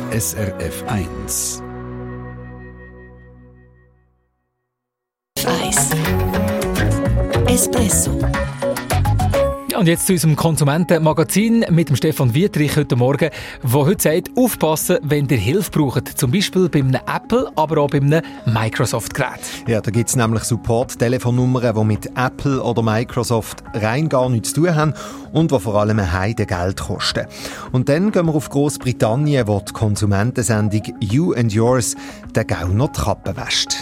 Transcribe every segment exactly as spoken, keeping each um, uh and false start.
S R F eins. eins. Espresso. Und jetzt zu unserem Konsumentenmagazin mit dem Stefan Wietrich heute Morgen, der heute sagt, aufpassen, wenn ihr Hilfe braucht. Zum Beispiel bei einem Apple, aber auch bei einem Microsoft-Gerät. Ja, da gibt es nämlich Support-Telefonnummern, die mit Apple oder Microsoft rein gar nichts zu tun haben und die vor allem ein Heide Geld kosten. Und dann gehen wir auf Großbritannien, wo die Konsumentensendung «You and Yours» den Gauner die Kappe wäscht.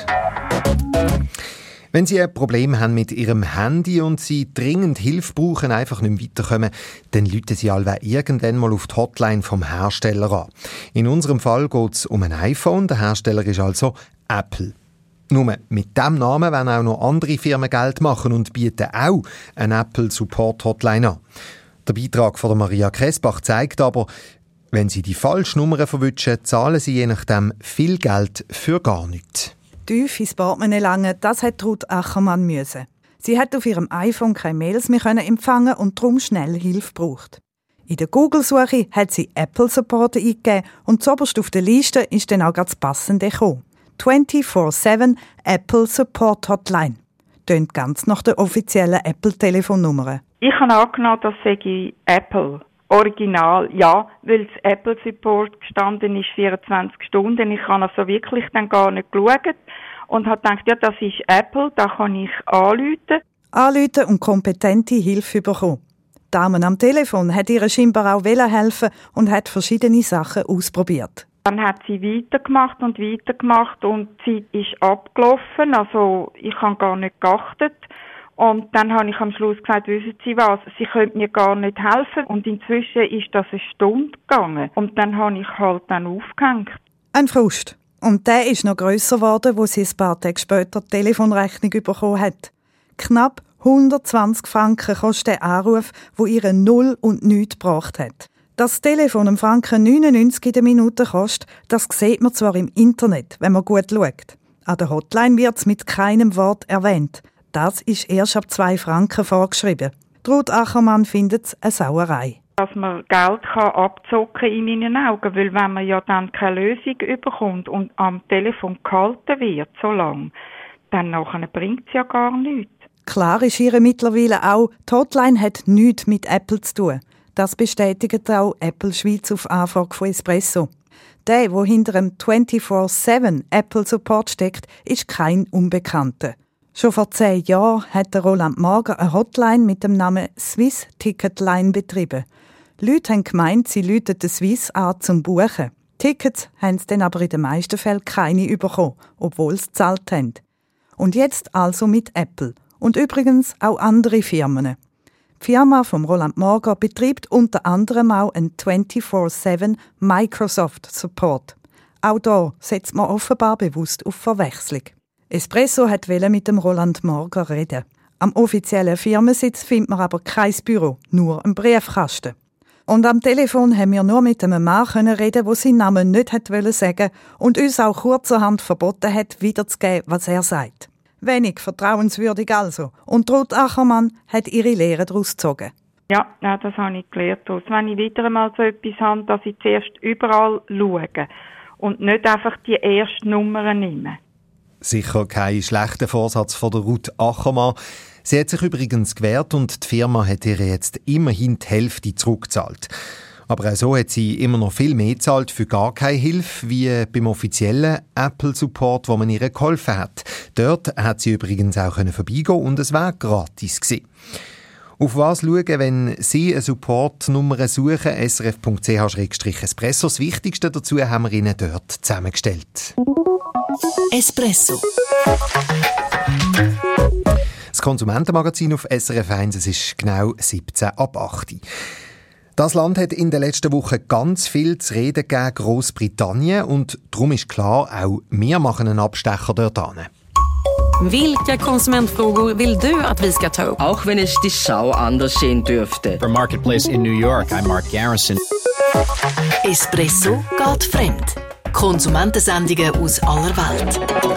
Wenn Sie ein Problem haben mit Ihrem Handy und Sie dringend Hilfe brauchen, einfach nicht mehr weiterkommen, dann rufen Sie allweil irgendwann mal auf die Hotline vom Hersteller an. In unserem Fall geht es um ein iPhone, der Hersteller ist also Apple. Nur mit diesem Namen wollen auch noch andere Firmen Geld machen und bieten auch eine Apple Support Hotline an. Der Beitrag von Maria Kressbach zeigt aber, wenn Sie die falsche Nummer verwischen, zahlen Sie je nachdem viel Geld für gar nichts. Tief ins Portemonnaie langen, das hat Ruth Achermann müssen. Sie hat auf ihrem iPhone keine Mails mehr empfangen und darum schnell Hilfe gebraucht. In der Google-Suche hat sie Apple Support eingegeben und zuoberst auf der Liste ist dann auch das Passende gekommen. vierundzwanzig sieben Apple Support Hotline. Tönt ganz nach der offiziellen Apple-Telefonnummer. Ich habe angenommen, das sei Apple. Original, ja, weil das Apple Support gestanden ist vierundzwanzig Stunden. Ich habe also wirklich dann gar nicht geschaut und habe gedacht, ja, das ist Apple, da kann ich anrufen. Anrufen und kompetente Hilfe bekommen. Die Dame am Telefon hat ihr scheinbar auch helfen und hat verschiedene Sachen ausprobiert. Dann hat sie weitergemacht und weitergemacht und die Zeit ist abgelaufen, also ich habe gar nicht geachtet. Und dann habe ich am Schluss gesagt, wissen Sie was, Sie können mir gar nicht helfen. Und inzwischen ist das eine Stunde gegangen. Und dann habe ich halt dann aufgehängt. Ein Frust. Und der ist noch grösser geworden, wo sie ein paar Tage später die Telefonrechnung bekommen hat. Knapp hundertzwanzig Franken kostet der Anruf, wo ihre null und nichts gebracht hat. Dass das Telefon einen Franken neunundneunzig in der Minute kostet, das sieht man zwar im Internet, wenn man gut schaut. An der Hotline wird es mit keinem Wort erwähnt. Das ist erst ab zwei Franken vorgeschrieben. Ruth Achermann findet es eine Sauerei. Dass man Geld kann abzocken in meinen Augen, weil wenn man ja dann keine Lösung überkommt und am Telefon gehalten wird, so lange, dann nachher bringt es ja gar nichts. Klar ist ihr mittlerweile auch, die Hotline hat nichts mit Apple zu tun. Das bestätigt auch Apple Schweiz auf Anfrage von Espresso. Der, der hinter dem vierundzwanzig sieben Apple Support steckt, ist kein Unbekannter. Schon vor zehn Jahren hat der Roland Marger eine Hotline mit dem Namen Swiss Ticket Line betrieben. Leute haben gemeint, sie läuten den Swiss an zum Buchen. Tickets haben sie dann aber in den meisten Fällen keine bekommen, obwohl sie gezahlt haben. Und jetzt also mit Apple. Und übrigens auch andere Firmen. Die Firma von Roland Marger betreibt unter anderem auch einen vierundzwanzig sieben Microsoft Support. Auch da setzt man offenbar bewusst auf Verwechslung. Espresso wollte mit dem Roland Marger reden. Am offiziellen Firmensitz findet man aber kein Büro, nur einen Briefkasten. Und am Telefon haben wir nur mit einem Mann reden, der seinen Namen nicht sagen wollte und uns auch kurzerhand verboten hat, wiederzugeben, was er sagt. Wenig vertrauenswürdig also. Und Ruth Achermann hat ihre Lehre daraus gezogen. Ja, ja, das habe ich gelernt. Wenn ich wieder einmal so etwas habe, dass ich zuerst überall schaue und nicht einfach die erste Nummer nehme. Sicher kein schlechter Vorsatz von der Ruth Achermann. Sie hat sich übrigens gewehrt und die Firma hat ihr jetzt immerhin die Hälfte zurückgezahlt. Aber auch so hat sie immer noch viel mehr gezahlt für gar keine Hilfe, wie beim offiziellen Apple Support, wo man ihr geholfen hat. Dort hat sie übrigens auch vorbeigehen und es war gratis gewesen. Auf was schauen, wenn Sie eine Support-Nummer suchen? S R F Punkt C H Espresso. Das Wichtigste dazu haben wir Ihnen dort zusammengestellt. Espresso. Das Konsumentenmagazin auf S R F eins, es ist genau siebzehn ab acht. Das Land hat in den letzten Wochen ganz viel zu reden gegeben, Großbritannien, und darum ist klar, auch wir machen einen Abstecher dort hin. Vilka konsumentfrågor vill du att vi ska ta upp? Auch wenn es die Schau anders sehen dürfte. For Marketplace in New York, I'm Mark Garrison. Espresso geht fremd. Konsumentensendungen aus aller Welt.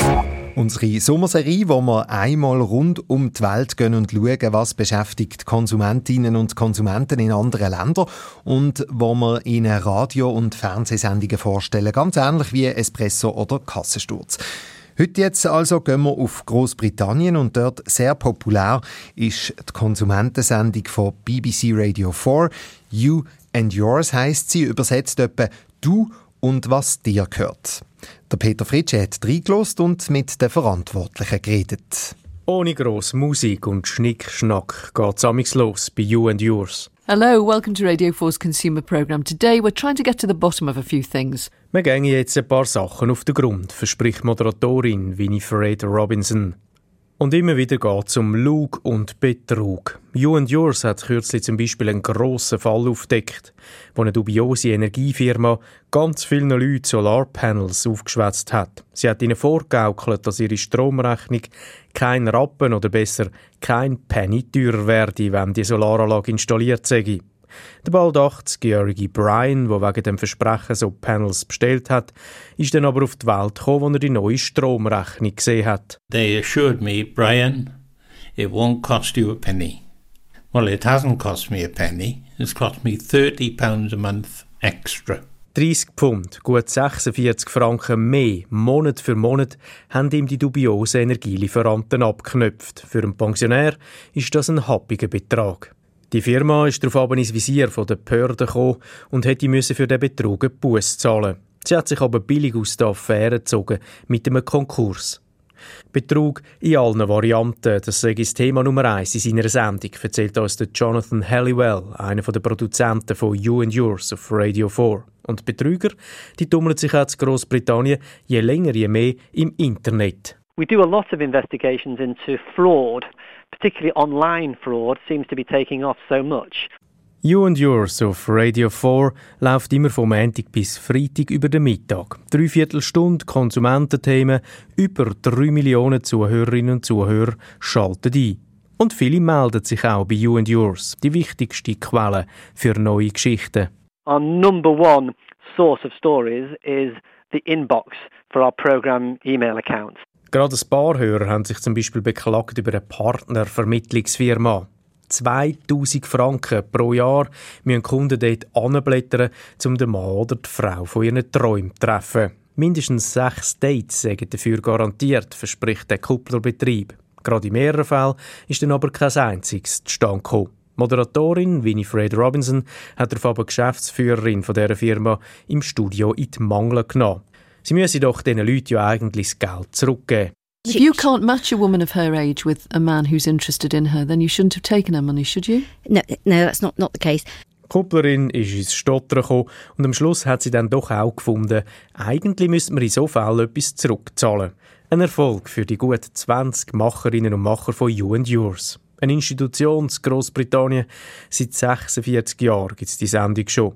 Unsere Sommerserie, wo wir einmal rund um die Welt gehen und schauen, was beschäftigt Konsumentinnen und Konsumenten in anderen Ländern und wo wir ihnen Radio- und Fernsehsendungen vorstellen, ganz ähnlich wie Espresso oder Kassensturz. Heute jetzt also gehen wir auf Großbritannien und dort sehr populär ist die Konsumentensendung von B B C Radio vier. You and Yours heisst sie, übersetzt etwa «Du und was dir gehört». Der Peter Fritsche hat reingelassen und mit den Verantwortlichen geredet. Ohne grosse Musik und Schnick-Schnack geht's amigs los bei You and Yours. Hello, welcome to Radio four's consumer programme. Today we're trying to get to the bottom of a few things. Wir gehen jetzt ein paar Sachen auf den Grund, verspricht Moderatorin Winifred Robinson. Und immer wieder geht es um Lug und Betrug. You and Yours hat kürzlich zum Beispiel einen grossen Fall aufgedeckt, wo eine dubiose Energiefirma ganz vielen Leuten Solarpanels aufgeschwätzt hat. Sie hat ihnen vorgegaukelt, dass ihre Stromrechnung kein Rappen oder besser kein Penny teurer werde, wenn die Solaranlage installiert sei. Der bald achtzigjährige Brian, der wegen dem Versprechen so Panels bestellt hat, ist dann aber auf die Welt gekommen, als er die neue Stromrechnung gesehen hat. They assured me, Brian, it won't cost you a penny. Well, it hasn't cost me a penny. It's cost me thirty pounds a month extra. dreissig Pfund, gut sechsundvierzig Franken mehr, Monat für Monat, haben ihm die dubiosen Energielieferanten abgeknöpft. Für einen Pensionär ist das ein happiger Betrag. Die Firma ist darauf aber ins Visier der Behörden gekommen und hätte für den Betrug einen Buss zahlen. Sie hat sich aber billig aus der Affäre gezogen mit einem Konkurs. Betrug in allen Varianten, das sei das Thema Nummer eins in seiner Sendung, erzählt uns der Jonathan Halliwell, einer der Produzenten von You and Yours auf Radio vier. Und Betrüger, die tummeln sich auch in Großbritannien je länger je mehr im Internet. We do a lot of investigations into fraud, particularly online fraud seems to be taking off so much. You and Yours auf Radio vier läuft immer vom Montag bis Freitag über den Mittag. Dreiviertel Stunde Konsumententhemen, über drei Millionen Zuhörerinnen und Zuhörer schalten ein. Und viele melden sich auch bei You and Yours, die wichtigste Quelle für neue Geschichten. Our number one source of stories is the inbox for our program email accounts. Gerade ein paar Hörer haben sich zum Beispiel beklagt über eine Partnervermittlungsfirma. zweitausend Franken pro Jahr müssen Kunden dort anblättern, um den Mann oder die Frau von ihren Träumen zu treffen. Mindestens sechs Dates sind dafür garantiert, verspricht der Kupplerbetrieb. Gerade in mehreren Fällen ist dann aber kein einziges zustande gekommen. Moderatorin Winifred Robinson hat darauf aber Geschäftsführerin von dieser Firma im Studio in die Mangel genommen. Sie müssen doch diesen Leuten ja eigentlich das Geld zurückgeben. If you can't match a woman of her age with a man who's interested in her, then you shouldn't have taken her money, should you? No, no, that's not, not the case. Die Kupplerin ist ins Stottern gekommen und am Schluss hat sie dann doch auch gefunden, eigentlich müsste man in so Fällen etwas zurückzahlen. Ein Erfolg für die gut zwanzig Macherinnen und Macher von You and Yours. Eine Institution in Großbritannien. Seit sechsundvierzig Jahren gibt es die Sendung schon.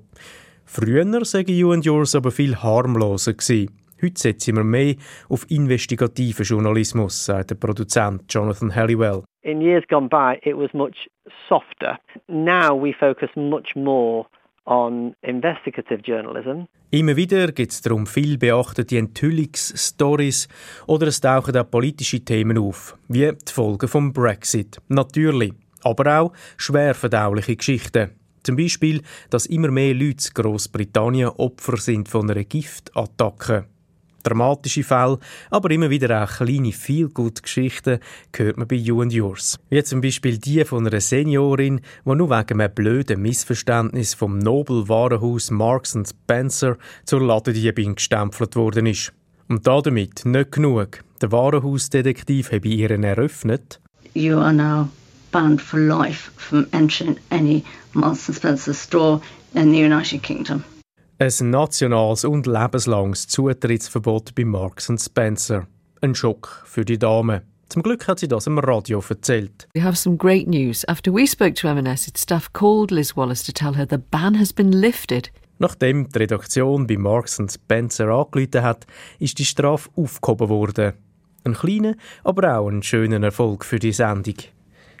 Früher sagen You and Yours aber viel harmloser gewesen. Heute setzen wir mehr auf investigativen Journalismus, sagt der Produzent Jonathan Halliwell. In years gone by, it was much softer. Now we focus much more on investigative journalism. Immer wieder gibt es darum viel beachtete Enthüllungsstories oder es tauchen auch politische Themen auf, wie die Folgen vom Brexit. Natürlich, aber auch schwer verdauliche Geschichten. Zum Beispiel, dass immer mehr Leute in Großbritannien Opfer sind von einer Giftattacke. Dramatische Fälle, aber immer wieder auch kleine Feel-Good-Geschichten hört man bei You and Yours. Wie zum Beispiel die von einer Seniorin, die nur wegen einem blöden Missverständnis vom Nobelwarenhaus Marks and Spencer zur Ladendiebin gestempelt worden ist. Und damit nicht genug. Der Warenhausdetektiv habe ihren eröffnet. You are now banned for life from entering any Marks and Spencer store in the United Kingdom. Ein nationales und lebenslanges Zutrittsverbot bei Marks and Spencer. Ein Schock für die Dame. Zum Glück hat sie das im Radio erzählt. We have some great news. After we spoke to M and S, its staff called Liz Wallace to tell her the ban has been lifted. Nachdem die Redaktion bei Marks and Spencer angerufen hat, ist die Strafe aufgehoben worden. Ein kleiner, aber auch ein schöner Erfolg für die Sendung.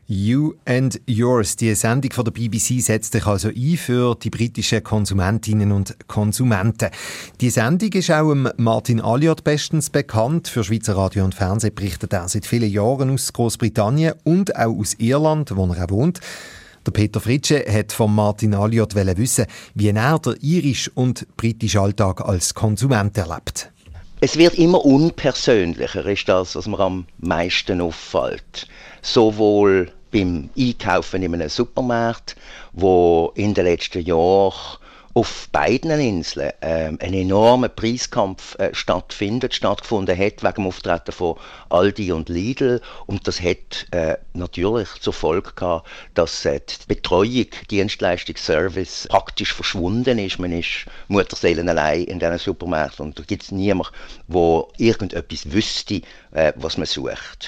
You and Yours. Die Sendung von der B B C setzt sich also ein für die britischen Konsumentinnen und Konsumenten. Die Sendung ist auch Martin Alliot bestens bekannt. Für Schweizer Radio und Fernsehen berichtet er seit vielen Jahren aus Großbritannien und auch aus Irland, wo er auch wohnt. Der Peter Fritsche hat von Martin Alliot wissen, wie er den irischen und britischen Alltag als Konsument erlebt. Es wird immer unpersönlicher, ist das, was mir am meisten auffällt. Sowohl beim Einkaufen in einem Supermarkt, wo in den letzten Jahren auf beiden Inseln äh, ein enormer Preiskampf äh, stattfindet, stattgefunden hat wegen dem Auftreten von Aldi und Lidl. Und das hat äh, natürlich zur Folge gehabt, dass äh, die Betreuung, Dienstleistung, Service praktisch verschwunden ist. Man ist Mutterseelen allein in diesen Supermärkten und da gibt es niemanden, der irgendetwas wüsste, äh, was man sucht.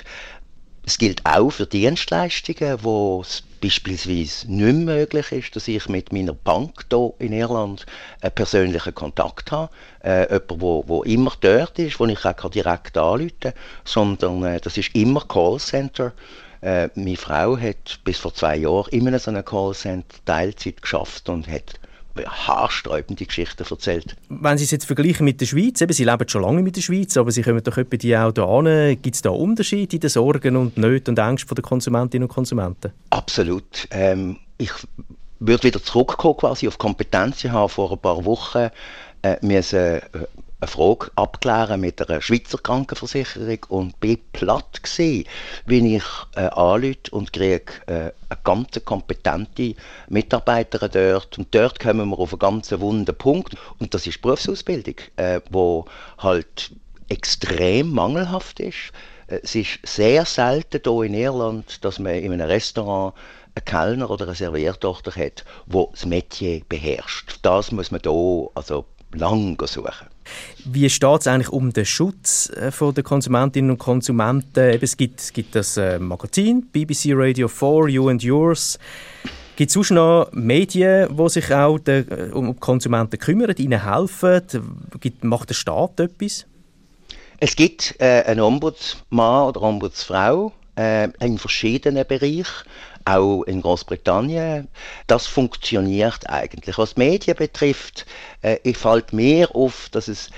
Es gilt auch für Dienstleistungen, wo es beispielsweise nicht mehr möglich ist, dass ich mit meiner Bank hier in Irland einen persönlichen Kontakt habe. Äh, jemand, wo, wo immer dort ist, wo ich auch direkt anrufen kann, sondern äh, das ist immer Callcenter. Äh, meine Frau hat bis vor zwei Jahren immer in so einem Callcenter Teilzeit geschafft und hat haarsträubende Geschichten erzählt. Wenn Sie es jetzt vergleichen mit der Schweiz, eben, Sie leben schon lange mit der Schweiz, aber Sie kommen doch etwa die auch hier hin. Gibt es da Unterschiede in den Sorgen und Nöten und Ängsten der Konsumentinnen und Konsumenten? Absolut. Ähm, ich würde wieder zurückkommen quasi auf Kompetenzen. Ich habe vor ein paar Wochen äh, müssen, äh, eine Frage abklären mit einer Schweizer Krankenversicherung und bin platt gewesen, wie ich äh, anrufe und kriege äh, eine ganz kompetente Mitarbeiterin dort. Und dort kommen wir auf einen ganz wunden Punkt. Und das ist Berufsausbildung, äh, wo halt extrem mangelhaft ist. Es ist sehr selten hier in Irland, dass man in einem Restaurant einen Kellner oder eine Serviertochter hat, die das Metier beherrscht. Das muss man hier also lang suchen. Wie steht es eigentlich um den Schutz von der Konsumentinnen und Konsumenten? Eben, es, gibt, es gibt das äh, Magazin, B B C Radio vier, You and Yours. Gibt es sonst noch Medien, die sich auch de, um die Konsumenten kümmern, ihnen helfen? Gibt, macht der Staat etwas? Es gibt äh, einen Ombudsmann oder Ombudsfrau äh, in verschiedenen Bereichen. Auch in Großbritannien. Das funktioniert eigentlich. Was die Medien betrifft, äh, fällt mir auf, dass es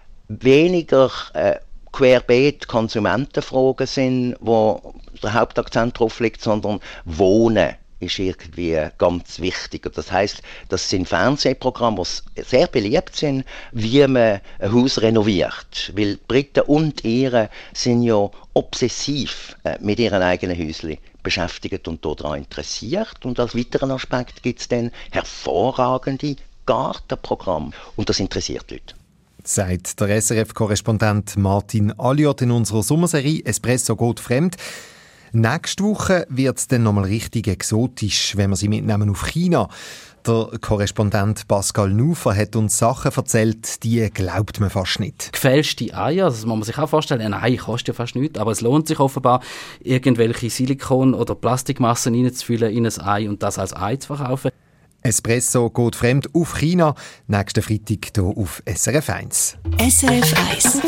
weniger äh, querbeet Konsumentenfragen sind, wo der Hauptakzent drauf liegt, sondern Wohnen ist irgendwie ganz wichtig. Das heisst, das sind Fernsehprogramme, die sehr beliebt sind, wie man ein Haus renoviert. Weil die Briten und Iren sind ja obsessiv äh, mit ihren eigenen Häuschen beschäftigt und daran interessiert. Und als weiteren Aspekt gibt es dann hervorragende Gartenprogramme. Und das interessiert die Leute. Sagt der S R F-Korrespondent Martin Alliot in unserer Sommerserie «Espresso geht fremd». Nächste Woche wird es dann nochmal richtig exotisch, wenn wir sie mitnehmen auf China. Der Korrespondent Pascal Nufer hat uns Sachen erzählt, die glaubt man fast nicht. Gefälschte Eier, das muss man sich auch vorstellen. Ein Ei kostet ja fast nichts, aber es lohnt sich offenbar, irgendwelche Silikon- oder Plastikmassen reinzufüllen in ein Ei und das als Ei zu verkaufen. Espresso geht fremd auf China. Nächsten Freitag hier auf S R F eins. S R F eins.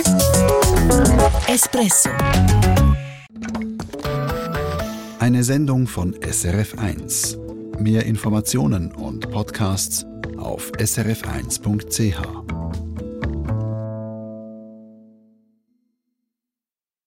Espresso. Eine Sendung von S R F eins. Mehr Informationen und Podcasts auf s r f eins punkt c h.